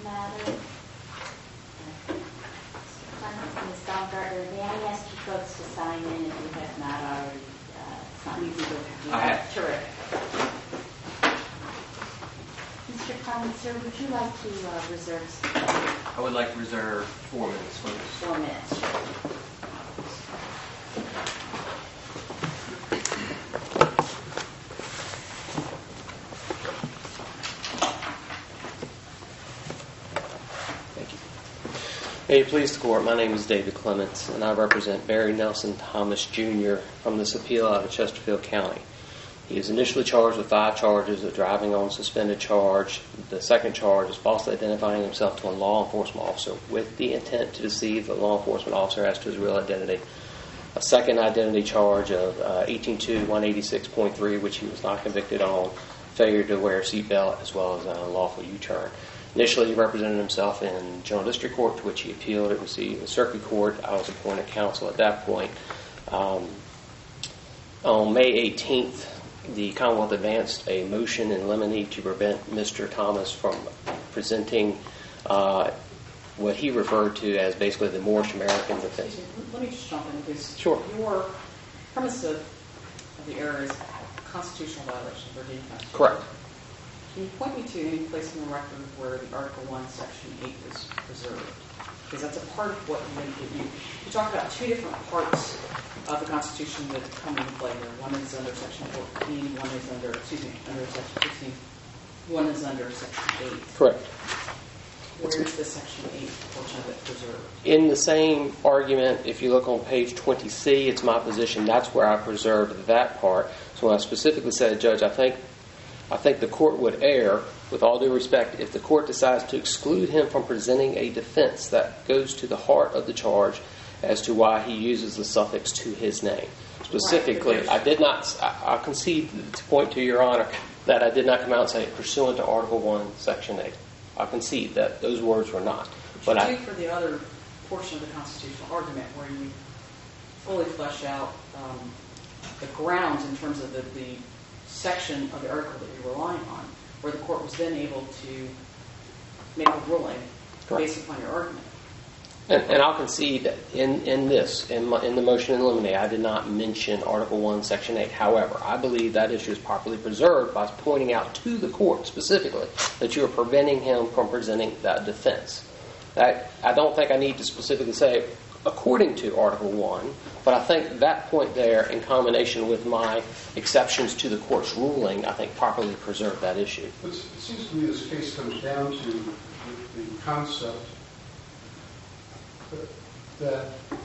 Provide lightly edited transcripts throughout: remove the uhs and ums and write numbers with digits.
matter. Ms. Baumgartner, may I ask you folks to sign in if you have not already signed? I have. Terrific. Mr. Clements, sir, would you like to reserve some time? I would like to reserve 4 minutes, please. 4 minutes. Thank you. May it please the Court, my name is David Clements, and I represent Barry Nelson Thomas, Jr. from this appeal out of Chesterfield County. He is initially charged with 5 charges of driving on suspended charge. The second charge is falsely identifying himself to a law enforcement officer with the intent to deceive the law enforcement officer as to his real identity. A second identity charge of 18-186.3, which he was not convicted on, failure to wear a seatbelt, as well as an unlawful U-turn. Initially, he represented himself in General District Court, to which he appealed. It received a circuit court. I was appointed counsel at that point. On May 18th, the Commonwealth advanced a motion in limine to prevent Mr. Thomas from presenting what he referred to as basically the Moorish American defense. Let me just jump in because Sure. Your premise of the error is constitutional violation for defense. Correct. Can you point me to any place in the record where the Article 1, Section 8 is preserved? Because that's a part of what you talk about 2 different parts of the Constitution that come into play here. One is under Section 14, one is under Section 15, one is under Section 8. Correct. Where is the Section 8 portion of it preserved? In the same argument, if you look on page 20C, it's my position that's where I preserved that part. So when I specifically said, Judge, I think the court would err, with all due respect, if the court decides to exclude him from presenting a defense that goes to the heart of the charge as to why he uses the suffix to his name. Specifically, Right. I did not, I concede to point to Your Honor that I did not come out and say pursuant to Article 1, Section 8. I concede that those words were not. But you do for the other portion of the constitutional argument where you fully flesh out the grounds in terms of the section of the article that you're relying on, where the court was then able to make a ruling based upon your argument. And I'll concede that in the motion in limine, I did not mention Article 1, Section 8. However, I believe that issue is properly preserved by pointing out to the court specifically that you are preventing him from presenting that defense. I don't think I need to specifically say according to Article 1, but I think that point there, in combination with my exceptions to the court's ruling, I think properly preserved that issue. It seems to me this case comes down to the concept that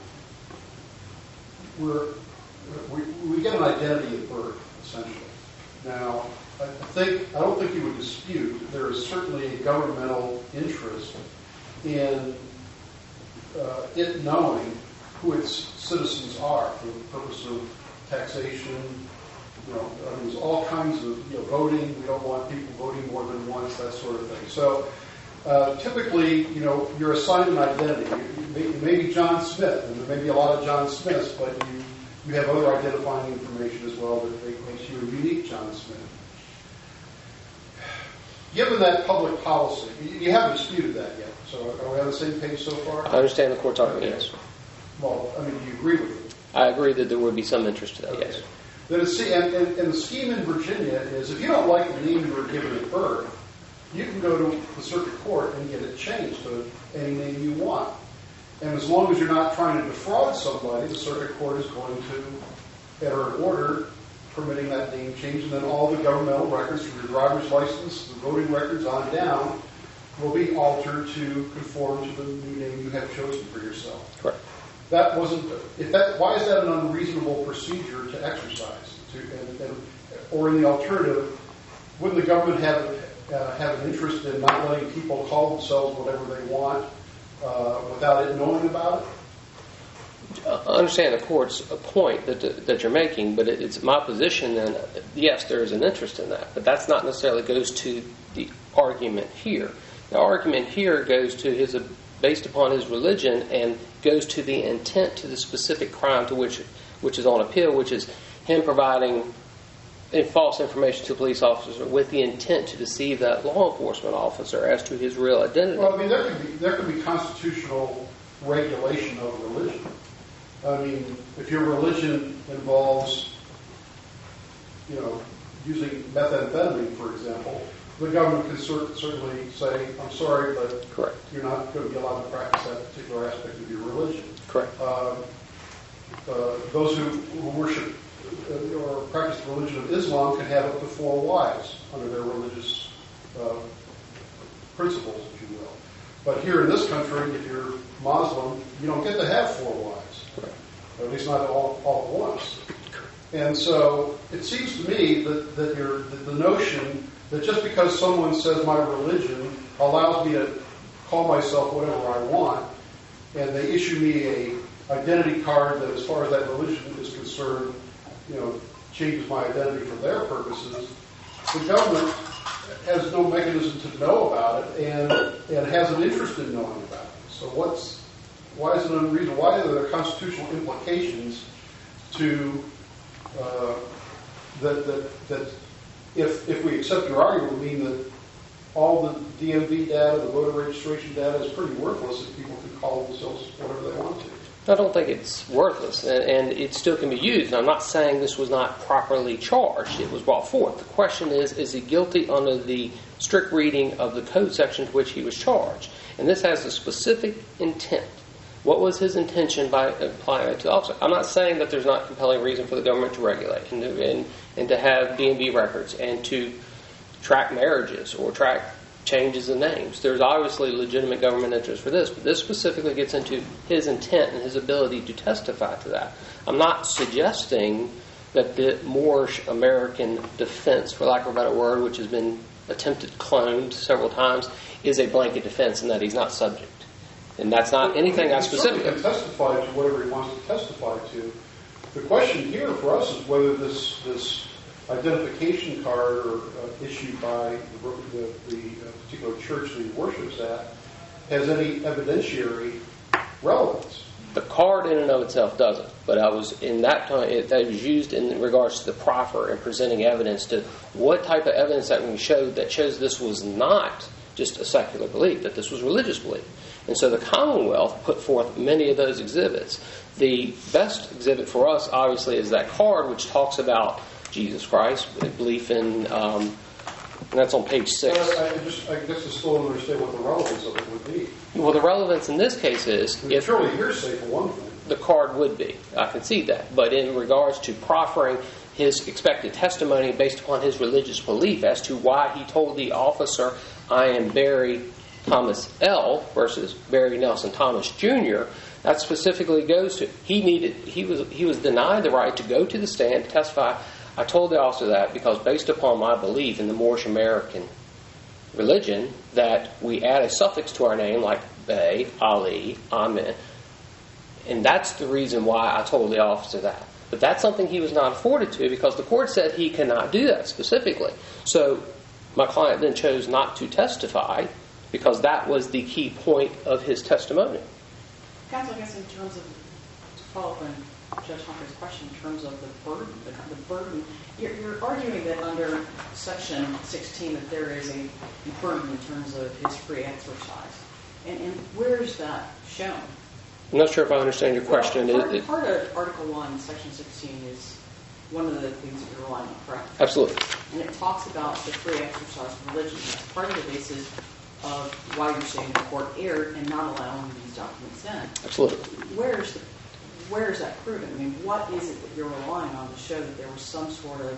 we get an identity at birth, essentially. Now, I don't think you would dispute that there is certainly a governmental interest in it knowing who its citizens are for the purpose of taxation. There's all kinds of voting. We don't want people voting more than once, that sort of thing. So typically, you're assigned an identity. You may be John Smith, and there may be a lot of John Smiths, but you have other identifying information as well that makes you a unique John Smith. Given that public policy, you haven't disputed that yet. So are we on the same page so far? I understand the court's argument, yes. Well, do you agree with it? I agree that there would be some interest to that, Okay. yes. And the scheme in Virginia is if you don't like the name you were given at birth, you can go to the circuit court and get it changed to any name you want. And as long as you're not trying to defraud somebody, the circuit court is going to enter an order permitting that name change, and then all the governmental records from your driver's license, the voting records on down, will be altered to conform to the new name you have chosen for yourself. Correct. That wasn't. Why is that an unreasonable procedure to exercise? Or in the alternative, wouldn't the government have an interest in not letting people call themselves whatever they want without it knowing about it? I understand the court's point that you're making, but it's my position that, yes, there is an interest in that, but that's not necessarily goes to the argument here. The argument here goes to based upon his religion and goes to the intent to the specific crime to which is on appeal, which is him providing false information to a police officer with the intent to deceive that law enforcement officer as to his real identity. Well, I mean, there could be constitutional regulation of religion. I mean, if your religion involves, using methamphetamine, for example, the government can certainly say, I'm sorry, but Correct. you're not going to be allowed to practice that particular aspect of your religion. Correct. Those who worship or practice the religion of Islam can have up to 4 wives under their religious principles, if you will. But here in this country, if you're Muslim, you don't get to have 4 wives. Correct. At least not all at once. And so it seems to me that the notion that just because someone says my religion allows me to call myself whatever I want, and they issue me a identity card that, as far as that religion is concerned, changes my identity for their purposes, the government has no mechanism to know about it and has an interest in knowing about it. So why is it unreasonable? Why are there constitutional implications to that if we accept your argument, would mean that all the DMV data, the voter registration data, is pretty worthless if people can call themselves whatever they want to? I don't think it's worthless, and it still can be used. And I'm not saying this was not properly charged. It was brought forth. The question is he guilty under the strict reading of the code section to which he was charged? And this has a specific intent. What was his intention by applying it to the officer? I'm not saying that there's not compelling reason for the government to regulate and to have DMV records and to track marriages or track changes in names. There's obviously legitimate government interest for this, but this specifically gets into his intent and his ability to testify to that. I'm not suggesting that the Moorish American defense, for lack of a better word, which has been attempted cloned several times, is a blanket defense and that he's not subject. And that's not anything I specifically... He can testify to whatever he wants to testify to. The question here for us is whether this identification card issued by the particular church that he worships at has any evidentiary relevance. The card in and of itself doesn't, but I was in that time that was used in regards to the proffer and presenting evidence to what type of evidence that we showed that shows this was not just a secular belief, that this was religious belief. And so the Commonwealth put forth many of those exhibits. The best exhibit for us, obviously, is that card which talks about Jesus Christ, belief in, and that's on page 6. I guess I still don't understand what the relevance of it would be. Well, the relevance in this case is... It's surely hearsay for one thing. The card would be. I can see that. But in regards to proffering his expected testimony based upon his religious belief as to why he told the officer, I am Barry Thomas L. versus Barry Nelson Thomas Jr., that specifically goes to he was denied the right to go to the stand, testify. I told the officer that because based upon my belief in the Moorish American religion that we add a suffix to our name like Bey, Ali, Ahmed, and that's the reason why I told the officer that. But that's something he was not afforded to because the court said he cannot do that specifically. So my client then chose not to testify because that was the key point of his testimony. Counsel, I guess in terms of, to follow up on Judge Humphrey's question, in terms of the burden, you're arguing that under Section 16 that there is a burden in terms of his free exercise. And where is that shown? I'm not sure if I understand your question. Well, part of Article 1, Section 16 is one of the things that you're relying on, correct? Absolutely. And it talks about the free exercise of religion. That's part of the basis of why you're saying the court erred and not allowing these documents in. Absolutely. Where is that proven? I mean, what is it that you're relying on to show that there was some sort of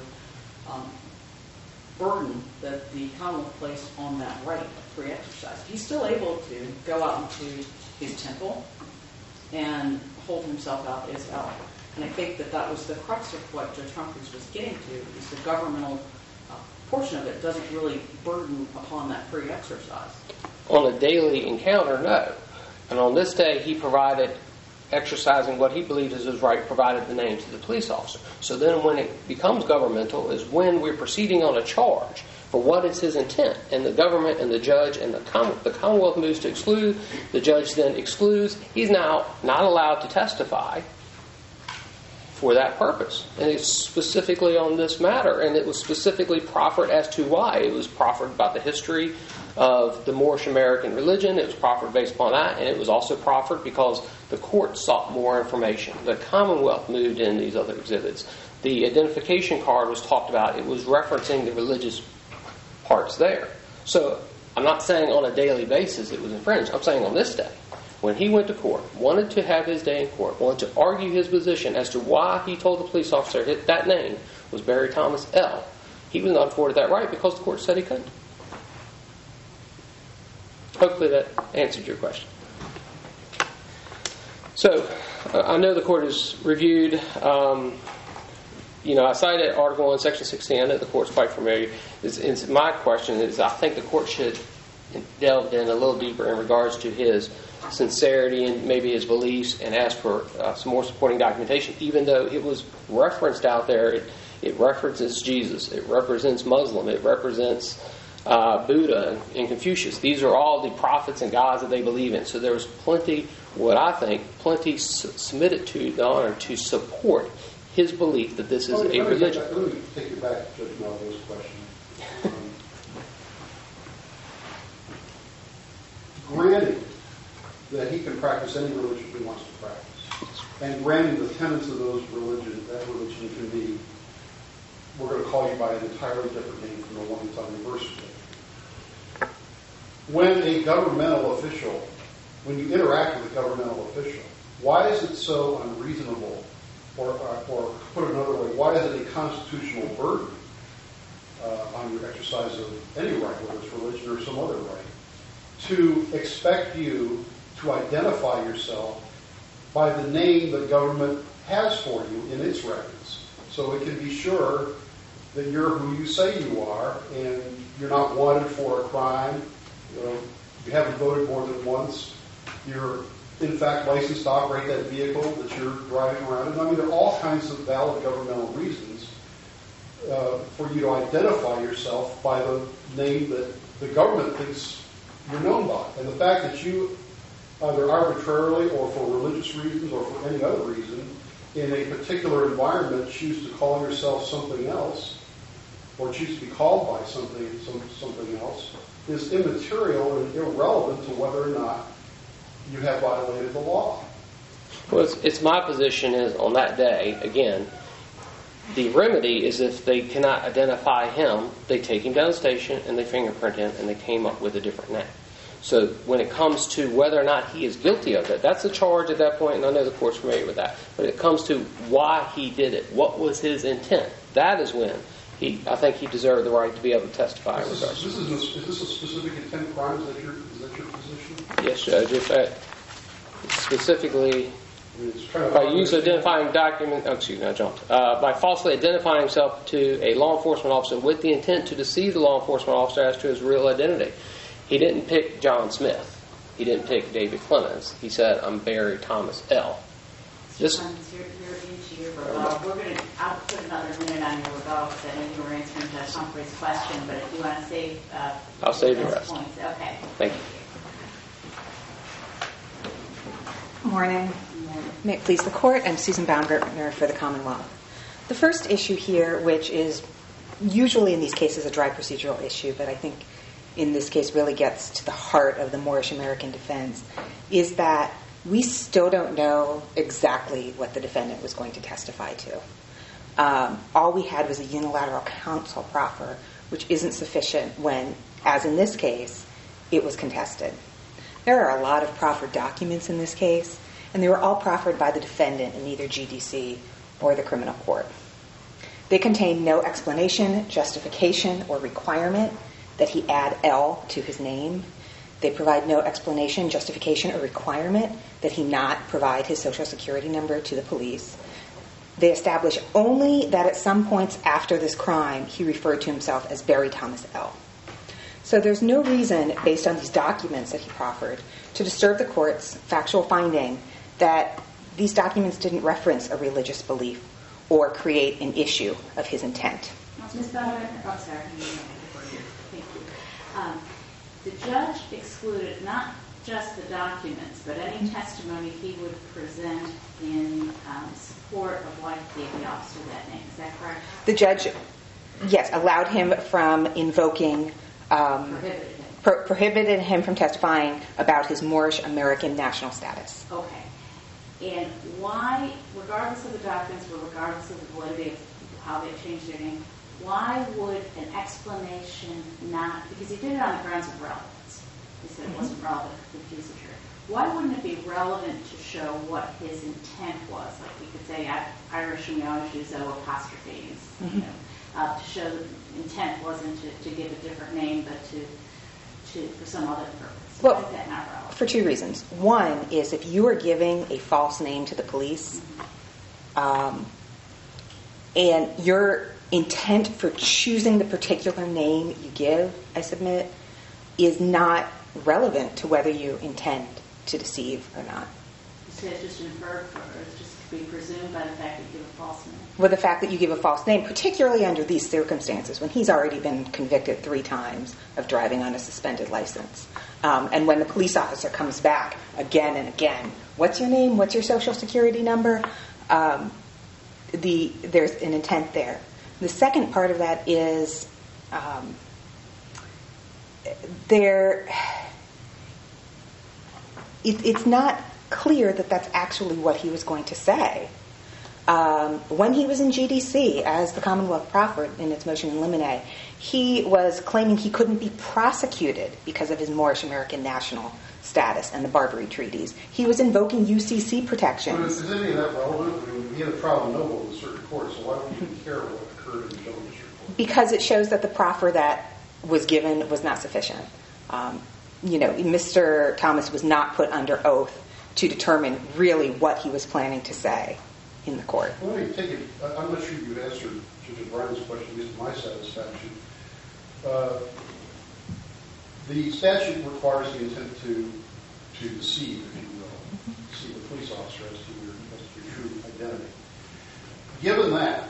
burden that the Commonwealth placed on that right of free exercise? He's still able to go out into his temple and hold himself out as L. And I think that was the crux of what Judge Humphreys was getting to, is the governmental portion of it doesn't really burden upon that free exercise. On a daily encounter, no. And on this day, he provided, exercising what he believed is his right, provided the name to the police officer. So then when it becomes governmental is when we're proceeding on a charge for what is his intent. And the government and the judge and the Commonwealth moves to exclude. The judge then excludes. He's now not allowed to testify for that purpose. And it's specifically on this matter, and it was specifically proffered as to why. It was proffered about the history of the Moorish American religion. It was proffered based upon that, and it was also proffered because the court sought more information. The Commonwealth moved in these other exhibits. The identification card was talked about. It was referencing the religious parts there. So I'm not saying on a daily basis it was infringed. I'm saying on this day, when he went to court, wanted to have his day in court, wanted to argue his position as to why he told the police officer that name was Barry Thomas L., he was not afforded that right because the court said he couldn't. Hopefully that answered your question. So, I know the court has reviewed, I cited Article 1, Section 16. I know the court's quite familiar. My question is, I think the court should delve in a little deeper in regards to his sincerity and maybe his beliefs and ask for some more supporting documentation, even though it was referenced out there. It references Jesus. It represents Muslim. It represents Buddha and Confucius. These are all the prophets and gods that they believe in. So there's plenty submitted to the honor to support his belief that this is a religion. Let me take you back to Judge Melville's question. Granting that he can practice any religion he wants to practice, and granting the tenets of that religion can be, we're going to call you by an entirely different name from the one that's on your birth certificate. When you interact with a governmental official, why is it so unreasonable, or put another way, why is it a constitutional burden on your exercise of any right, whether it's religion or some other right, to expect you to identify yourself by the name the government has for you in its records, so it can be sure that you're who you say you are, and you're not wanted for a crime, you haven't voted more than once, you're in fact licensed to operate that vehicle that you're driving around in. I mean, there are all kinds of valid governmental reasons for you to identify yourself by the name that the government thinks you're known by. And the fact that you, either arbitrarily or for religious reasons or for any other reason, in a particular environment choose to call yourself something else, or choose to be called by something else, is immaterial and irrelevant to whether or not you have violated the law. Well, it's my position is on that day, again, the remedy is if they cannot identify him, they take him down the station and they fingerprint him and they came up with a different name. So when it comes to whether or not he is guilty of it, that's a charge at that point, and I know the court's familiar with that. But it comes to why he did it, what was his intent, that is when I think he deserved the right to be able to testify in regards to it. Is this a specific intent crime? Is that your position? Yes, Judge. If that specifically, by use of identifying document, by falsely identifying himself to a law enforcement officer with the intent to deceive the law enforcement officer as to his real identity. He didn't pick John Smith. He didn't pick David Clemens. He said, "I'm Barry Thomas L." You're into your rebuttal. I'll put another minute on your rebuttal because I know you were answering Judge Humphrey's question, but if you want to save I'll save the rest. Points. Okay. Thank you. Morning. May it please the Court. I'm Susan Baumgartner for the Commonwealth. The first issue here, which is usually in these cases a dry procedural issue, but I think in this case really gets to the heart of the Moorish American defense, is that we still don't know exactly what the defendant was going to testify to. All we had was a unilateral counsel proffer, which isn't sufficient when, as in this case, it was contested. There are a lot of proffered documents in this case, and they were all proffered by the defendant in either GDC or the criminal court. They contain no explanation, justification, or requirement that he add L to his name. They provide no explanation, justification, or requirement that he not provide his Social Security number to the police. They establish only that at some points after this crime, he referred to himself as Barry Thomas L. So there's no reason, based on these documents that he proffered, to disturb the court's factual finding that these documents didn't reference a religious belief or create an issue of his intent. Ms. Bowman, oh, sorry. Thank you. The judge excluded not just the documents, but any testimony he would present in support of why he gave the officer that name. Is that correct? The judge, yes, allowed him from invoking, prohibited him from testifying about his Moorish American national status. Okay. And why, regardless of the documents, or regardless of the validity of how they changed their name, why would an explanation not, because he did it on the grounds of relevance. He said it wasn't relevant to confuse the jury. Why wouldn't it be relevant to show what his intent was? Like we could say Irish and we always use O apostrophes, to show the intent wasn't to give a different name, but to for some other purpose. Well, why is that not relevant? For two reasons. One is if you are giving a false name to the police, and your intent for choosing the particular name you give, I submit, is not relevant to whether you intend to deceive or not. You say it's just inferred, or it's just to be presumed by the fact that you give a false name? Well, the fact that you give a false name, particularly under these circumstances, when he's already been convicted 3 times of driving on a suspended license. And when the police officer comes back again and again, what's your name? What's your social security number? There's an intent there. The second part of that is it's not clear that that's actually what he was going to say. When he was in GDC, as the Commonwealth proffered in its motion in limine, he was claiming he couldn't be prosecuted because of his Moorish American national status and the Barbary treaties. He was invoking UCC protections. But is any of that relevant? I mean, he had a trial noble in certain courts, so why would you care what occurred in the Jones District Court? Because it shows that the proffer that was given was not sufficient. Mr. Thomas was not put under oath to determine really what he was planning to say in the court. Well, let me take it. I'm not sure you answered Judge O'Brien's question, at least to my satisfaction. The statute requires the intent to deceive, if you will, deceive a police officer as to your true identity. Given that,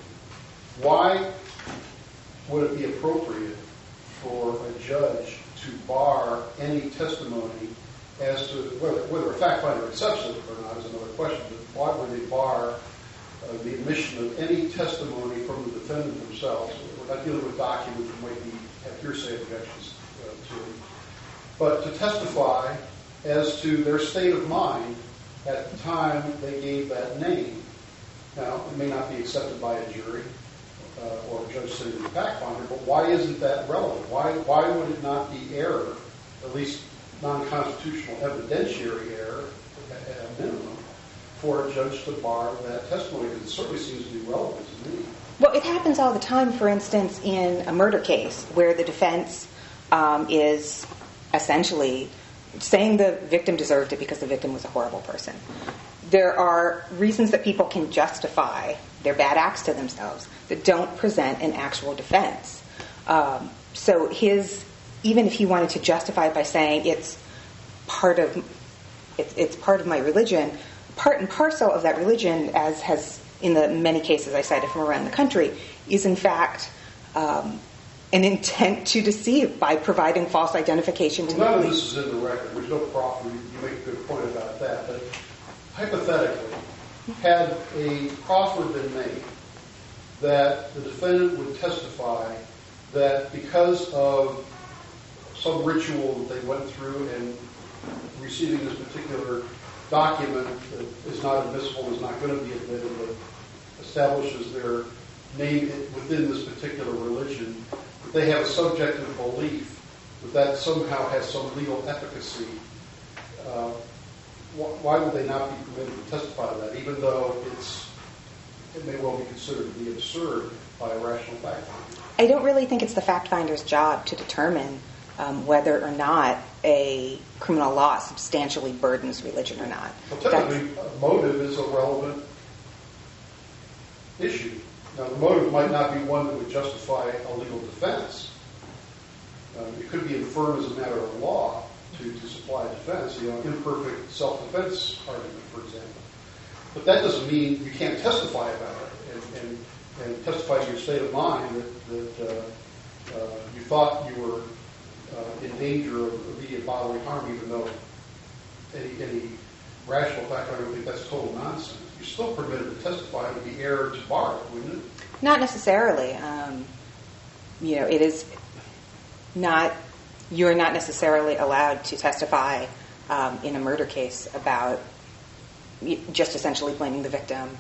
why would it be appropriate for a judge to bar any testimony as to whether a fact finder accepts it or not is another question, but why would they bar the admission of any testimony from the defendant themselves? We're not dealing with documents that might have hearsay objections to, but to testify as to their state of mind at the time they gave that name. Now, it may not be accepted by a jury or a judge sitting in the fact finder, but why isn't that relevant? Why would it not be error, at least non-constitutional evidentiary error at a minimum, for a judge to bar that testimony? Because it certainly seems to be relevant to me. Well, it happens all the time, for instance, in a murder case where the defense is essentially saying the victim deserved it because the victim was a horrible person. There are reasons that people can justify their bad acts to themselves that don't present an actual defense. So even if he wanted to justify it by saying it's part of my religion, part and parcel of that religion, as has in the many cases I cited from around the country, is in fact an intent to deceive by providing false identification to the police. None of this is in the record. There's no proffer. You make a good point about that. But hypothetically, had a proffer been made that the defendant would testify that because of some ritual that they went through and receiving this particular document that is not admissible, is not going to be admitted, but establishes their name within this particular religion, that they have a subjective belief that somehow has some legal efficacy, why would they not be permitted to testify to that, even though it may well be considered to be absurd by a rational fact finder? I don't really think it's the fact finder's job to determine whether or not a criminal law substantially burdens religion or not. Well, technically, motive is a relevant issue. Now, the motive might not be one that would justify a legal defense. It could be infirm as a matter of law to supply a defense, imperfect self-defense argument, for example. But that doesn't mean you can't testify about it and testify to your state of mind that you thought you were in danger of immediate bodily harm, even though any rational fact, I don't think that's total nonsense. You're still permitted to testify. It would be error to bar it, wouldn't it? Not necessarily. It is not, you're not necessarily allowed to testify in a murder case about just essentially blaming the victim.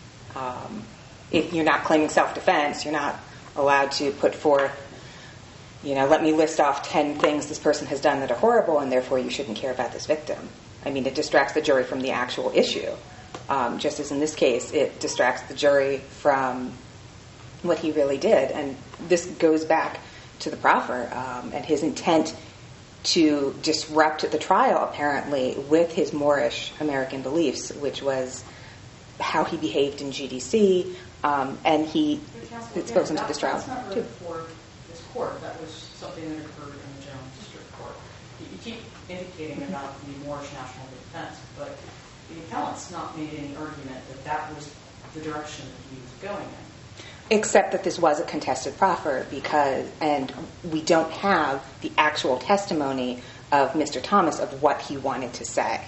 If you're not claiming self-defense, you're not allowed to put forth, let me list off 10 things this person has done that are horrible, and therefore you shouldn't care about this victim. I mean, it distracts the jury from the actual issue. Just as in this case, it distracts the jury from what he really did. And this goes back to the proffer and his intent to disrupt the trial, apparently, with his Moorish American beliefs, which was how he behaved in GDC, and he exposed him to this trial. That's not really before this court. That was something that occurred in the General District Court. You keep indicating about the Moorish National Defense, but the appellant's not made any argument that that was the direction that he was going in. Except that this was a contested proffer and we don't have the actual testimony of Mr. Thomas of what he wanted to say.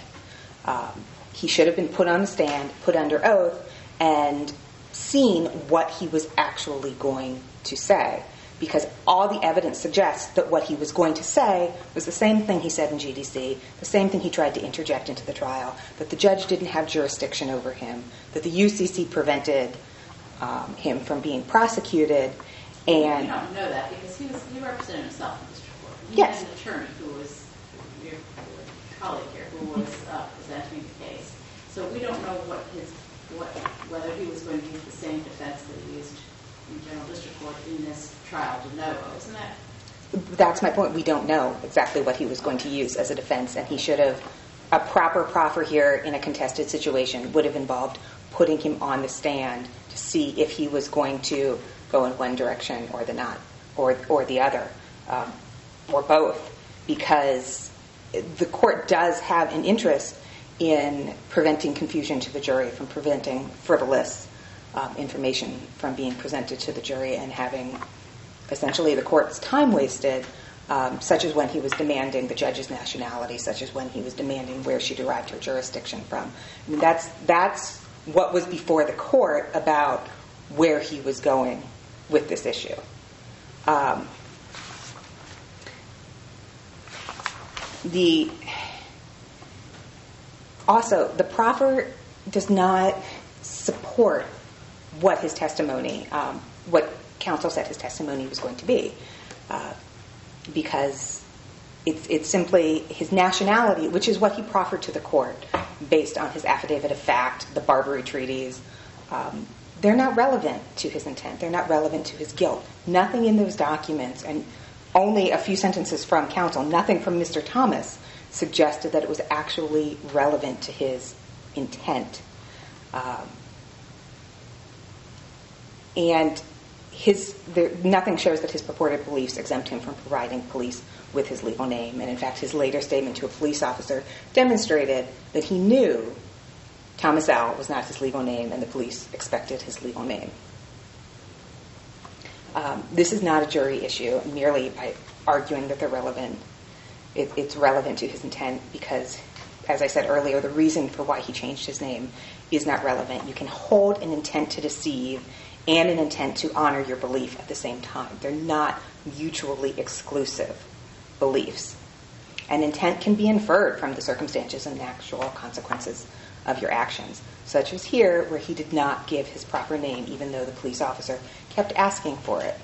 He should have been put on the stand, put under oath, and seen what he was actually going to say. Because all the evidence suggests that what he was going to say was the same thing he said in GDC, the same thing he tried to interject into the trial, that the judge didn't have jurisdiction over him, that the UCC prevented him from being prosecuted, and... You don't know that because he represented himself in the district court. He Yes. had an attorney who was your colleague here, who was presenting the case. So we don't know whether he was going to use the same defense that he used in General District Court in this trial de novo, isn't that? That's my point. We don't know exactly what he was going to use as a defense, and he should have... A proper proffer here in a contested situation would have involved putting him on the stand to see if he was going to go in one direction or the other, or both, because the court does have an interest in preventing confusion to the jury, from preventing frivolous information from being presented to the jury and having essentially the court's time wasted, such as when he was demanding the judge's nationality, such as when he was demanding where she derived her jurisdiction from. I mean, that's what was before the court about where he was going with this issue. Also, the proffer does not support what his testimony, what counsel said his testimony was going to be, because it's simply his nationality, which is what he proffered to the court based on his affidavit of fact, the Barbary treaties. They're not relevant to his intent. They're not relevant to his guilt. Nothing in those documents, and only a few sentences from counsel, nothing from Mr. Thomas, suggested that it was actually relevant to his intent. And nothing shows that his purported beliefs exempt him from providing police with his legal name. And in fact, his later statement to a police officer demonstrated that he knew Thomas L. was not his legal name, and the police expected his legal name. This is not a jury issue, merely by arguing that they're relevant. It's relevant to his intent because, as I said earlier, the reason for why he changed his name is not relevant. You can hold an intent to deceive and an intent to honor your belief at the same time. They're not mutually exclusive beliefs. An intent can be inferred from the circumstances and actual consequences of your actions, such as here, where he did not give his proper name, even though the police officer kept asking for it.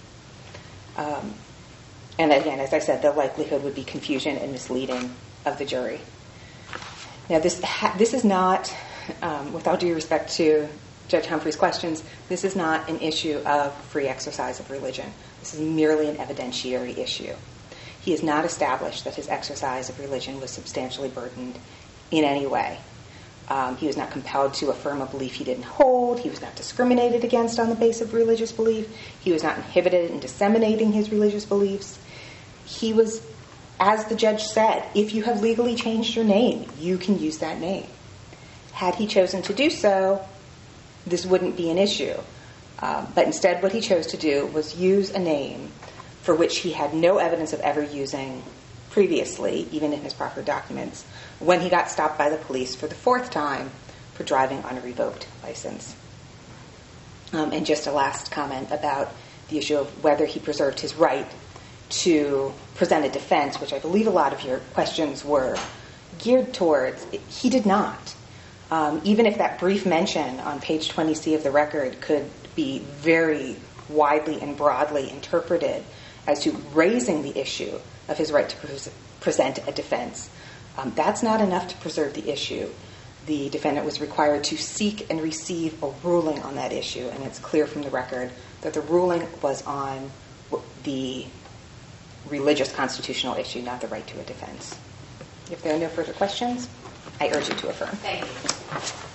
And again, as I said, the likelihood would be confusion and misleading of the jury. Now, this is not, with all due respect to Judge Humphrey's questions, this is not an issue of free exercise of religion. This is merely an evidentiary issue. He has not established that his exercise of religion was substantially burdened in any way. He was not compelled to affirm a belief he didn't hold. He was not discriminated against on the basis of religious belief. He was not inhibited in disseminating his religious beliefs. He was, as the judge said, if you have legally changed your name, you can use that name. Had he chosen to do so, this wouldn't be an issue. But instead what he chose to do was use a name for which he had no evidence of ever using previously, even in his proper documents, when he got stopped by the police for the fourth time for driving on a revoked license. And just a last comment about the issue of whether he preserved his right to present a defense, which I believe a lot of your questions were geared towards. He did not. Even if that brief mention on page 20C of the record could be very widely and broadly interpreted as to raising the issue of his right to present a defense, that's not enough to preserve the issue. The defendant was required to seek and receive a ruling on that issue, and it's clear from the record that the ruling was on the religious constitutional issue, not the right to a defense. If there are no further questions, I urge you to affirm. Thank you.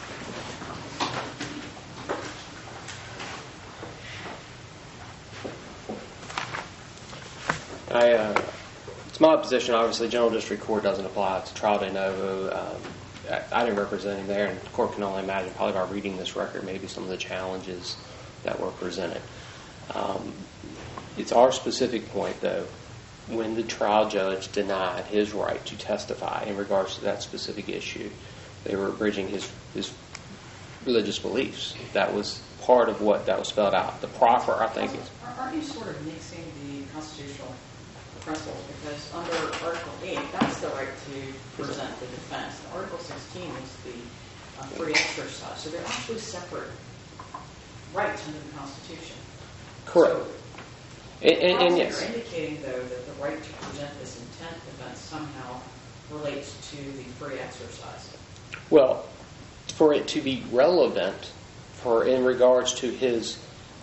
It's my position, obviously, General District Court doesn't apply. It's trial de novo. I didn't represent him there, and the court can only imagine, probably by reading this record, maybe some of the challenges that were presented. It's our specific point, though, when the trial judge denied his right to testify in regards to that specific issue, they were abridging his religious beliefs. That was part of what that was spelled out. The proffer, I think, is... Aren't you sort of mixing the constitutional principles? Because under Article 8, that's the right to present the defense. Article 16 is the free exercise. So they're actually separate rights under the Constitution. Correct. So, and yes. You're indicating, though, that the right to present this intent defense somehow relates to the free exercise. Well, for it to be relevant in regards to his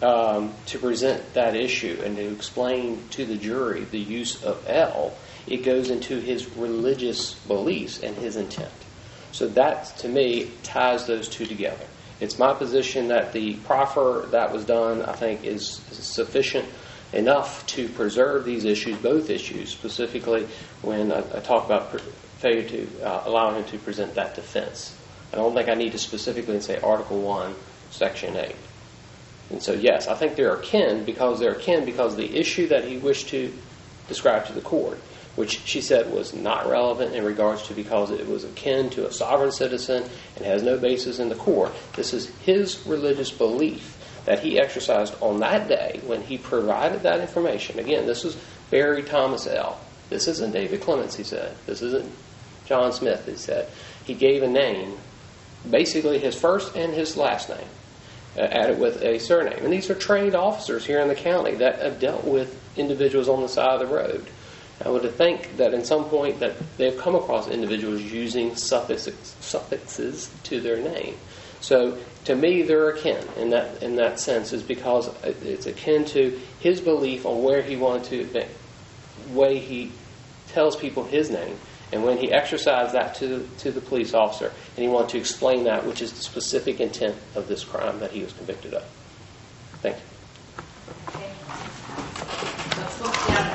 to present that issue and to explain to the jury the use of L, it goes into his religious beliefs and his intent. So that, to me, ties those two together. It's my position that the proffer that was done, I think, is sufficient enough to preserve these issues, both issues, specifically when I talk about failure to allow him to present that defense. I don't think I need to specifically say Article 1, Section 8. And so, yes, I think they're akin because the issue that he wished to describe to the court, which she said was not relevant in regards to because it was akin to a sovereign citizen and has no basis in the court. This is his religious belief that he exercised on that day when he provided that information. Again, this is Barry Thomas L. This isn't David Clements, he said. This isn't John Smith, he said. He gave a name, basically his first and his last name, added with a surname. And these are trained officers here in the county that have dealt with individuals on the side of the road. I would think that at some point that they've come across individuals using suffixes to their name. So to me, they're akin in that sense, is because it's akin to his belief on where he wanted to, way he tells people his name, and when he exercised that to the police officer, and he wanted to explain that, which is the specific intent of this crime that he was convicted of. Thank you.